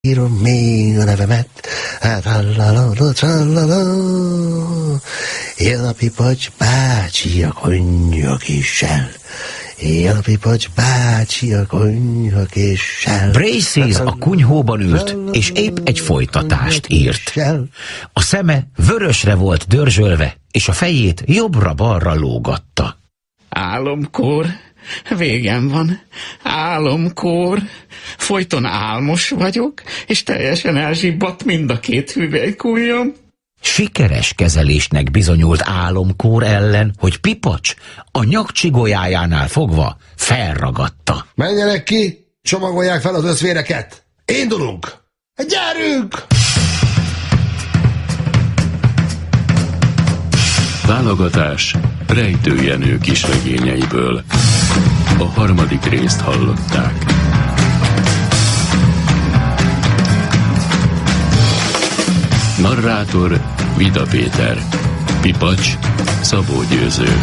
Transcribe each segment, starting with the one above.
írom még a nevemet, jön a Pipacs bácsi a konyhakéssel. Jön a Pipacs bácsi a konyhakéssel. Braces a kunyhóban ült, és épp egy folytatást írt. A szeme vörösre volt dörzsölve, és a fejét jobbra-balra lógatta. Álomkór, végem van. Álomkór, folyton álmos vagyok, és teljesen elzsibbadt mind a két hüvelykujjam. Sikeres kezelésnek bizonyult álomkór ellen, hogy Pipacs a nyakcsigolyájánál fogva felragadta. Menjenek ki, csomagolják fel az összvéreket. Indulunk! Gyerünk! Válogatás Rejtő Jenő kisregényeiből. A 3. részt hallották. Narrátor Vida Péter. Pipacs Szabó Győző.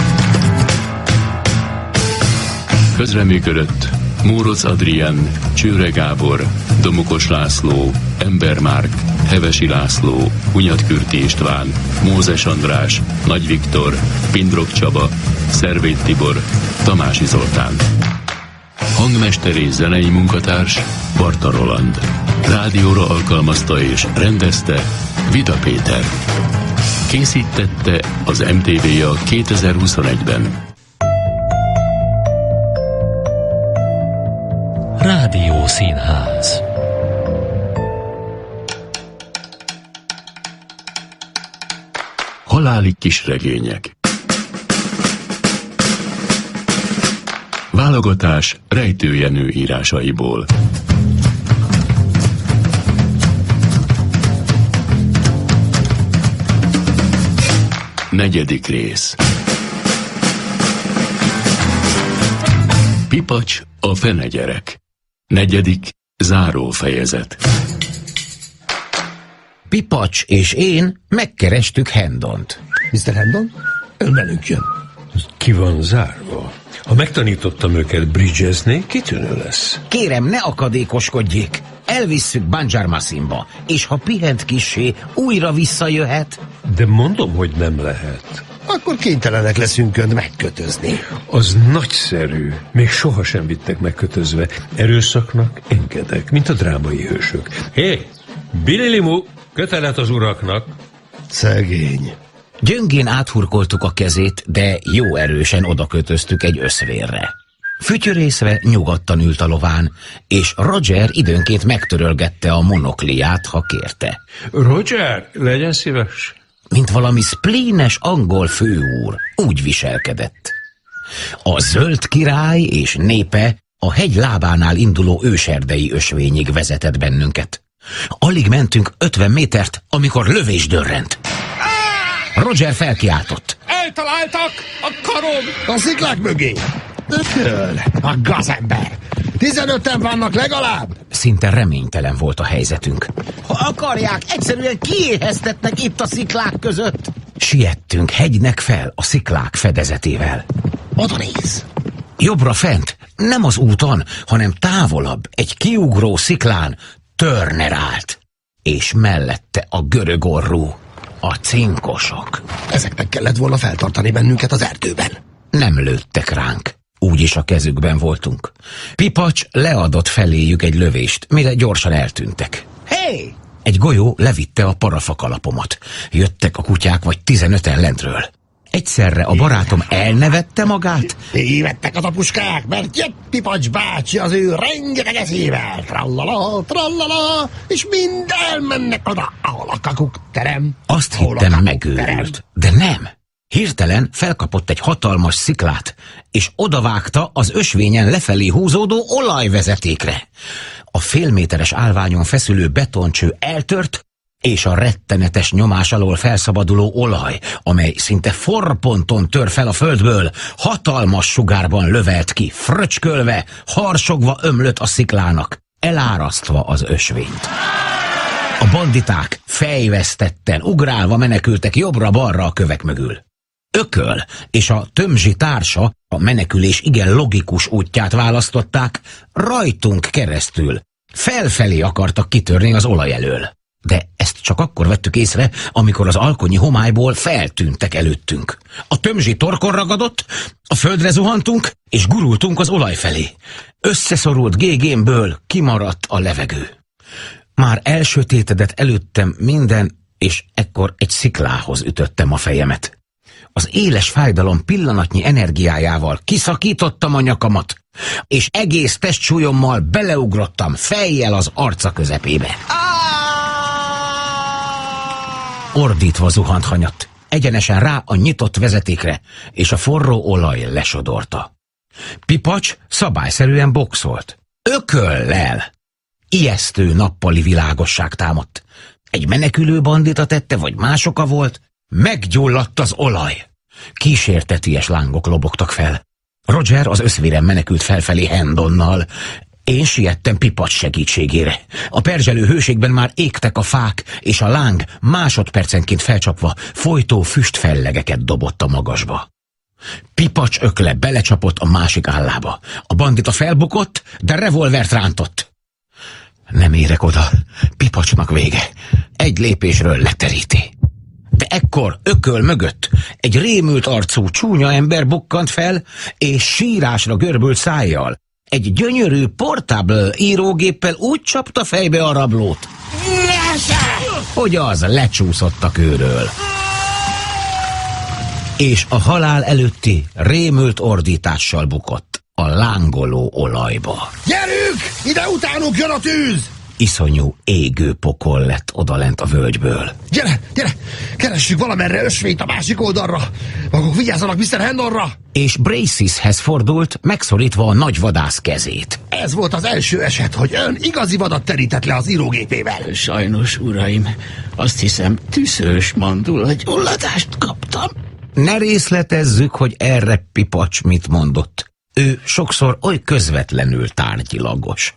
Közreműködött Móroz Adrián, Csőre Gábor, Domokos László, Ember Márk, Hevesi László, Hunyatkürti István, Mózes András, Nagy Viktor, Pindrok Csaba, Szervét Tibor, Tamási Zoltán. Hangmester és zenei munkatárs Barta Roland. Rádióra alkalmazta és rendezte Vida Péter. Készítette az MTV-ja 2021-ben. Rádiószínház. Haláli kisregények. Válogatás Rejtő Jenő írásaiból. Negyedik rész. Pipacs a fenegyerek. Negyedik záró fejezet. Pipacs és én megkerestük Hendont. Mr. Hendon, ön velünk jön. Ki van zárva? Ha megtanítottam őket bridgezni, kitűnő lesz. Kérem, ne akadékoskodjék. Elvisszük Banjarmasinba, és ha pihent kissé, újra visszajöhet. De mondom, hogy nem lehet. Akkor kénytelenek leszünk önt megkötözni. Az nagyszerű. Még sohasem vittek megkötözve. Erőszaknak engedek, mint a drámai hősök. Hé, Bililimu, kötelet az uraknak. Szegény. Gyöngén áthurkoltuk a kezét, de jó erősen odakötöztük egy összvérre. Fütyörészve nyugodtan ült a lován, és Roger időnként megtörölgette a monokliát, ha kérte. Roger, legyen szíves. Mint valami splínes angol főúr, úgy viselkedett. A zöld király és népe a hegy lábánál induló őserdei ösvényig vezetett bennünket. Alig mentünk 50 métert, amikor lövés dörrent. Roger felkiáltott. Eltaláltak a karom! A sziklák mögé! Ököl, a gazember! 15-en vannak legalább! Szinte reménytelen volt a helyzetünk. Ha akarják, egyszerűen kiéheztetnek itt a sziklák között. Siettünk hegynek fel a sziklák fedezetével. Oda néz! Jobbra fent, nem az úton, hanem távolabb, egy kiugró sziklán Turner állt. És mellette a görög orrú, a cinkosok. Ezeknek kellett volna feltartani bennünket az erdőben. Nem lőttek ránk. Úgyis a kezükben voltunk. Pipacs leadott feléjük egy lövést, mire gyorsan eltűntek. Hé! Egy golyó levitte a parafakalapomat. Jöttek a kutyák vagy 15-en lentről. Egyszerre a barátom elnevette magát. Évettek az apuskák, mert jött Pipacs bácsi az ő rengeteg eszével. Trallala, trallala, és mind elmennek oda, ahol a kakukterem. Azt hittem megőrült, de nem. Hirtelen felkapott egy hatalmas sziklát, és odavágta az ösvényen lefelé húzódó olajvezetékre. A félméteres állványon feszülő betoncső eltört, és a rettenetes nyomás alól felszabaduló olaj, amely szinte forponton tör fel a földből, hatalmas sugárban lövelt ki, fröcskölve, harsogva ömlött a sziklának, elárasztva az ösvényt. A banditák fejvesztetten, ugrálva menekültek jobbra-balra a kövek mögül. Ököl és a tömzsi társa a menekülés igen logikus útját választották, rajtunk keresztül, Felfelé akartak kitörni az olaj elől. De ezt csak akkor vettük észre, amikor az alkonyi homályból feltűntek előttünk. A tömzsi torkon ragadott, a földre zuhantunk, és gurultunk az olaj felé. Összeszorult gégémből kimaradt a levegő. Már elsötétedett előttem minden, és ekkor egy sziklához ütöttem a fejemet. Az éles fájdalom pillanatnyi energiájával kiszakítottam a nyakamat, és egész testsúlyommal beleugrottam fejjel az arca közepébe. Ordítva zuhant hanyatt, egyenesen rá a nyitott vezetékre, és a forró olaj lesodorta. Pipacs szabályszerűen boxolt. Ököllel! Ijesztő nappali világosság támadt. Egy menekülő bandita tette, vagy más oka volt? Meggyulladt az olaj. Kísérteties lángok lobogtak fel. Roger az összvéren menekült felfelé Hendonnal. Én siettem Pipacs segítségére. A perzselő hőségben már égtek a fák, és a láng másodpercenként felcsapva folytó füstfellegeket dobott a magasba. Pipacs ökle belecsapott a másik állába. A bandita felbukott, de revolvert rántott. Nem érek oda. Pipacsnak vége. Egy lépésről leteríti. De ekkor ököl mögött egy rémült arcú csúnya ember bukkant fel, és sírásra görbült szájjal egy gyönyörű portable írógéppel úgy csapta fejbe a rablót, hogy az lecsúszott a kőről. És a halál előtti rémült ordítással bukott a lángoló olajba. Gyerünk! Ide utánunk jön a tűz! Iszonyú égő pokol lett odalent a völgyből. Gyere, gyere! Keressük valamerre ösvényt a másik oldalra! Maguk vigyázzanak Mr. Hendonra! És Braceshez fordult, megszorítva a nagy vadász kezét. Ez volt az első eset, hogy ön igazi vadat terített le az írógépével. Sajnos, uraim, azt hiszem tüszős mandulagyulladást kaptam. Ne részletezzük, hogy erre Pipacs mit mondott. Ő sokszor oly közvetlenül tárgyilagos.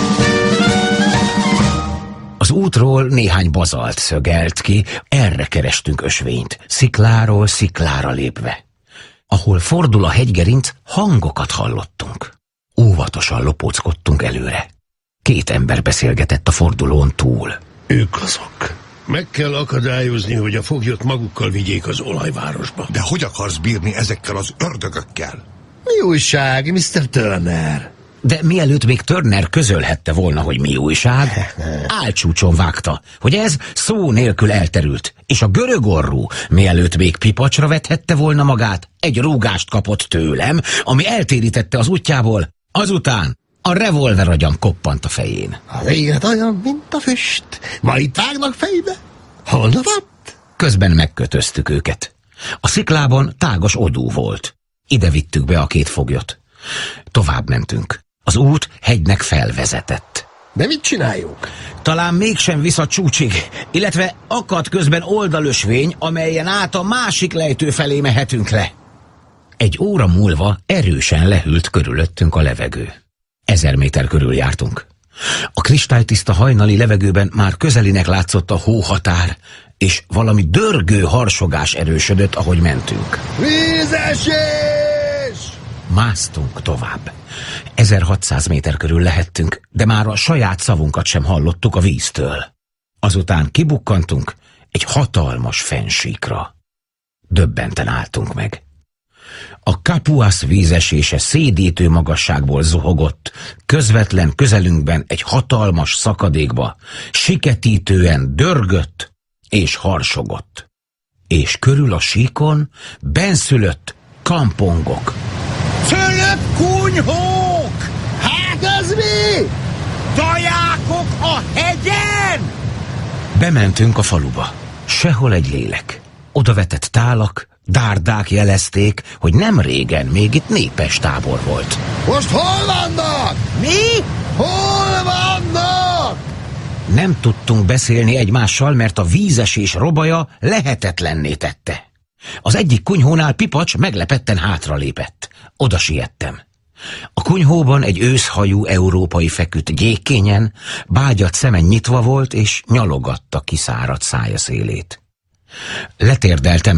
Az útról néhány bazalt szögelt ki, erre kerestünk ösvényt, szikláról sziklára lépve. Ahol fordul a hegygerinc, hangokat hallottunk. Óvatosan lopóckodtunk előre. 2 ember beszélgetett a fordulón túl. Ők azok. Meg kell akadályozni, hogy a foglyot magukkal vigyék az olajvárosba. De hogy akarsz bírni ezekkel az ördögökkel? Mi újság, Mr. Turner? De mielőtt még Turner közölhette volna, hogy mi újság, álcsúcson vágta, hogy ez szó nélkül elterült, és a görög orrú, mielőtt még Pipacsra vethette volna magát, egy rúgást kapott tőlem, ami eltérítette az útjából, azután a revolveragyam koppant a fején. A végret olyan, mint a füst. Ma itt vágnak fejbe, holnap ott. Közben megkötöztük őket. A sziklában tágas odú volt. Ide vittük be a 2 foglyot. Tovább mentünk. Az út hegynek felvezetett. De mit csináljuk? Talán mégsem visz a csúcsig, illetve akadt közben oldalösvény, amelyen át a másik lejtő felé mehetünk le. Egy óra múlva erősen lehűlt körülöttünk a levegő. 1000 méter körül jártunk. A kristálytiszta hajnali levegőben már közelinek látszott a hóhatár, és valami dörgő harsogás erősödött, ahogy mentünk. Vízesés! Másztunk tovább. 1600 méter körül lehettünk, de már a saját szavunkat sem hallottuk a víztől. Azután kibukkantunk egy hatalmas fennsíkra. Döbbenten álltunk meg. A Kapuas vízesése szédítő magasságból zuhogott, közvetlen közelünkben egy hatalmas szakadékba, siketítően dörgött és harsogott. És körül a síkon benszülött kampongok. Fölött kunyhók! Hát ez mi? Dajákok a hegyen? Bementünk a faluba. Sehol egy lélek. Odavetett tálak, dárdák jelezték, hogy nem régen még itt népes tábor volt. Most hol vannak? Mi? Hol vannak? Nem tudtunk beszélni egymással, mert a vízesés robaja lehetetlenné tette. Az egyik kunyhónál Pipacs meglepetten hátralépett. Oda siettem. A kunyhóban egy őszhajú európai feküdt gyékkényen, bágyat szeme nyitva volt, és nyalogatta kiszáradt szája szélét. Letérdeltem